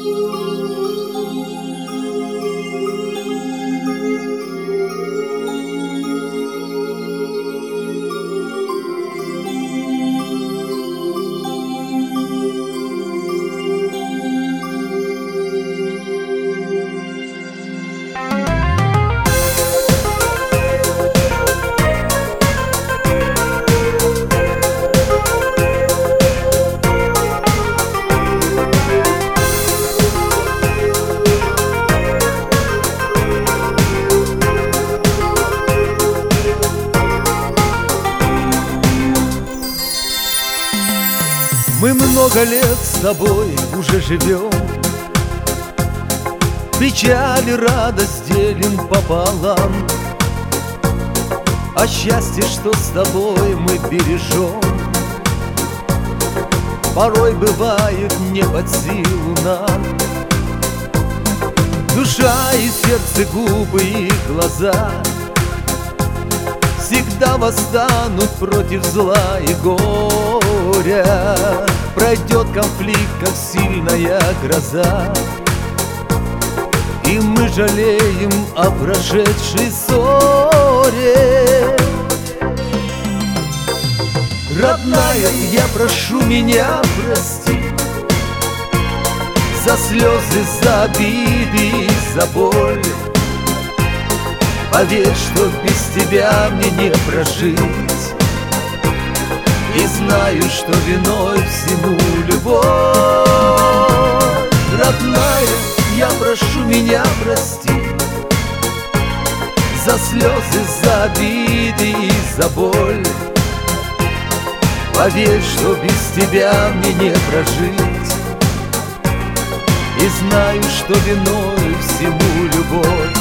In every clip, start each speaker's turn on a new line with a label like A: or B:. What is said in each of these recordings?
A: Мы много лет с тобой уже живем, печаль и радость делим пополам, а счастье, что с тобой мы бережем, порой бывает не под силу нам. Душа и сердце, губы и глаза всегда восстанут против зла и горя. Пройдет конфликт, как сильная гроза, и мы жалеем о прошедшей ссоре. Родная, я прошу меня прости за слезы, за обиды и за боль. Поверь, что без тебя мне не прожить, и знаю, что виной всему любовь. Родная, я прошу меня прости за слезы, за обиды и за боль. Поверь, что без тебя мне не прожить, и знаю, что виной всему любовь.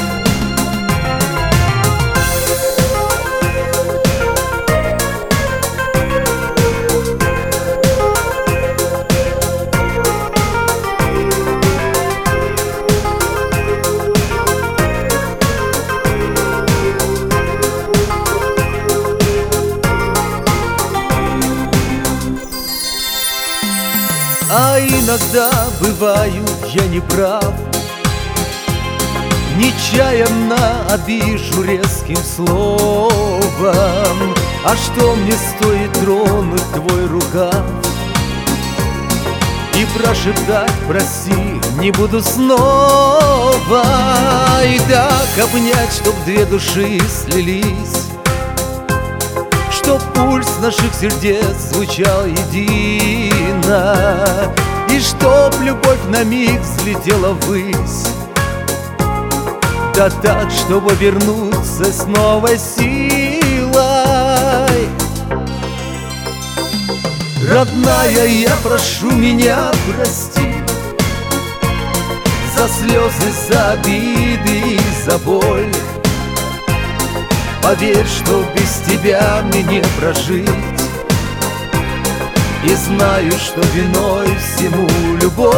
A: А иногда бываю я не прав, нечаянно обижу резким словом. А что мне стоит тронуть твой рукав и прошептать «прости, не буду снова», и так обнять, чтоб две души слились, чтоб пульс наших сердец звучал едино, и чтоб любовь на миг взлетела ввысь, да так, чтобы вернуться с новой силой. Родная, я прошу меня прости за слезы, за обиды и за боль. Поверь, что без тебя мне не прожить, и знаю, что виной всему любовь.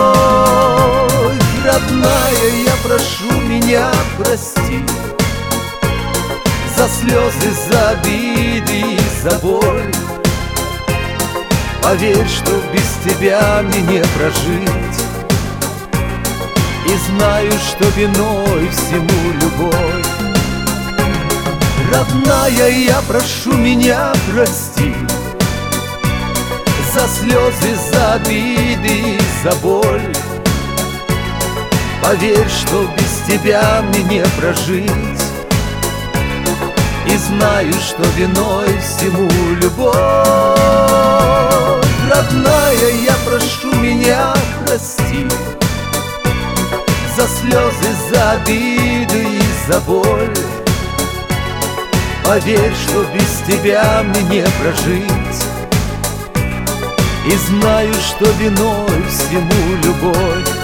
A: Родная, я прошу меня прости за слезы, за обиды и за боль. Поверь, что без тебя мне не прожить, и знаю, что виной всему любовь. Родная, я прошу меня прости за слезы, за обиды и за боль. Поверь, что без тебя мне не прожить, и знаю, что виной всему любовь. Родная, я прошу меня прости за слезы, за обиды и за боль. Поверь, что без тебя мне не прожить, и знаю, что виной всему любовь.